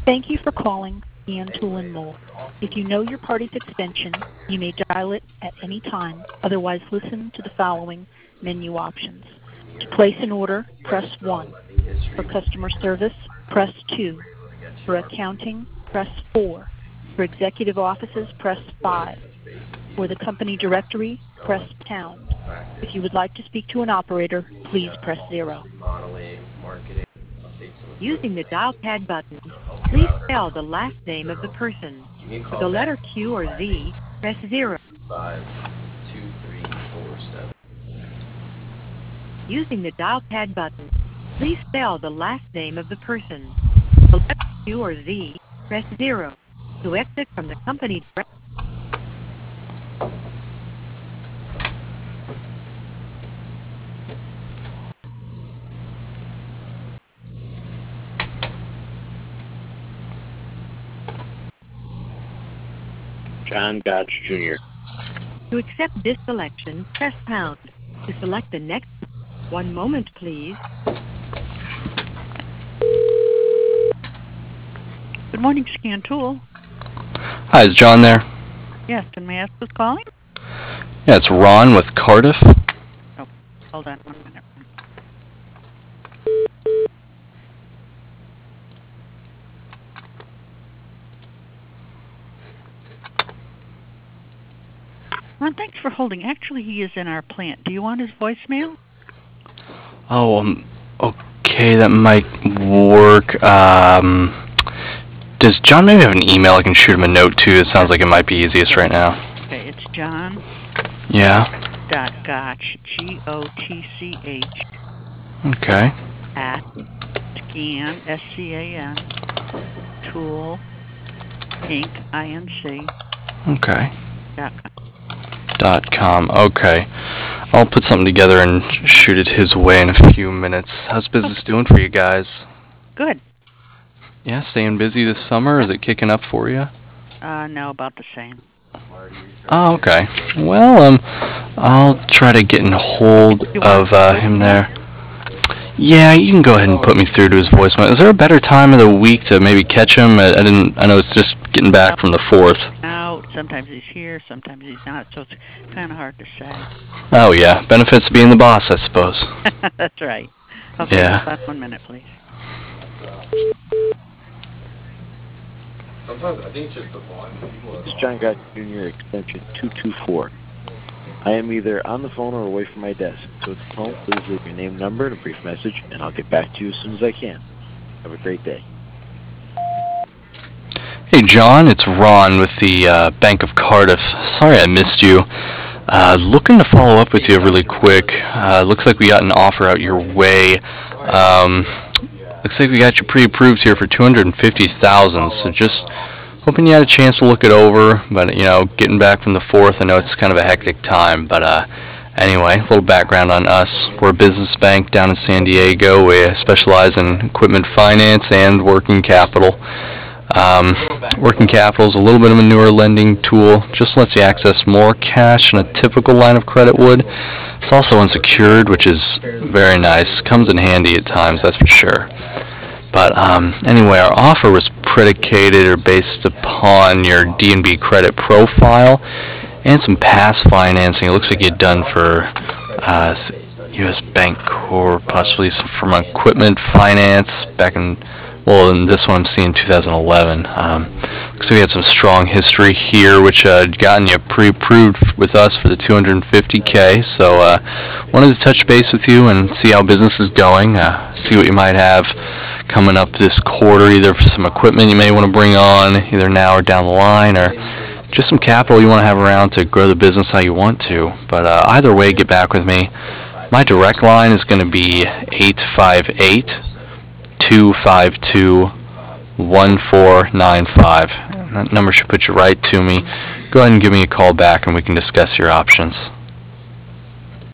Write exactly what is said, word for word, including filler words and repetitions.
Thank you for calling Scan Tool and Mold. If you know your party's extension, you may dial it at any time. Otherwise, listen to the following menu options. To place an order, press one. For customer service, press two. For accounting, press four. For executive offices, press five. For the company directory, press pound. If you would like to speak to an operator, please press zero. Using the dial pad button, please spell the last name of the person. For the letter Q or Z, press zero. Five, two, three, four, seven. Using the dial pad button, please spell the last name of the person. For the letter Q or Z, press zero. To exit from the company directory, John Gotch Junior to accept this selection, press pound. To select the next, one moment please. Good morning, Scan Tool. Hi, is John there? Yes, and may I ask who's calling? Yeah, it's Ron with Cardiff. Oh, hold on one minute. Ron, thanks for holding. Actually, he is in our plant. Do you want his voicemail? Oh, um, okay, that might work. Um, does John maybe have an email I can shoot him a note to? It sounds like it might be easiest right now. Okay, it's John Yeah. dot Gotch, G O T C H, Okay. at Scan, S C A N, Tool, Inc, I N C, Okay. dot com. Dot com. Okay. I'll put something together and shoot it his way in a few minutes. How's business doing for you guys? Good. Yeah, staying busy this summer? Is it kicking up for you? Uh, no, about the same. Oh, okay. Well, um, I'll try to get in hold of uh, him there. Yeah, you can go ahead and put me through to his voicemail. Is there a better time of the week to maybe catch him? I, I didn't. I know it's just getting back from the fourth. Out. Sometimes he's here, sometimes he's not, so it's kind of hard to say. Oh yeah, benefits of being the boss, I suppose. That's right. Okay, Yeah. hold on one minute, please. Sometimes I think it's just the volume. This is John Gotch Junior extension two two four. I am either on the phone or away from my desk, so at the tone, please leave your name, number, and a brief message, and I'll get back to you as soon as I can. Have a great day. Hey John, it's Ron with the uh, Bank of Cardiff. Sorry I missed you. Uh, looking to follow up with you really quick. Uh, looks like we got an offer out your way. Um, looks like we got you pre-approved here for two hundred fifty thousand dollars. So just hoping you had a chance to look it over. But you know, getting back from the fourth, I know it's kind of a hectic time. But uh, anyway, a little background on us. We're a business bank down in San Diego. We specialize in equipment finance and working capital. Um, working capital is a little bit of a newer lending tool. Just lets you access more cash than a typical line of credit would. It's also unsecured, which is very nice. Comes in handy at times, that's for sure. But um, anyway, our offer was predicated or based upon your D and B credit profile and some past financing. It looks like you'd done for uh, U S Bancorp, possibly some from equipment finance back in. Well, in this one I'm seeing two thousand eleven. Um, looks like we had some strong history here, which uh, had gotten you pre-approved with us for the two hundred fifty K. So uh, wanted to touch base with you and see how business is going, uh, see what you might have coming up this quarter, either for some equipment you may want to bring on, either now or down the line, or just some capital you want to have around to grow the business how you want to. But uh, either way, get back with me. My direct line is going to be eight five eight, two five two, one four nine five. That number should put you right to me. Go ahead and give me a call back and we can discuss your options.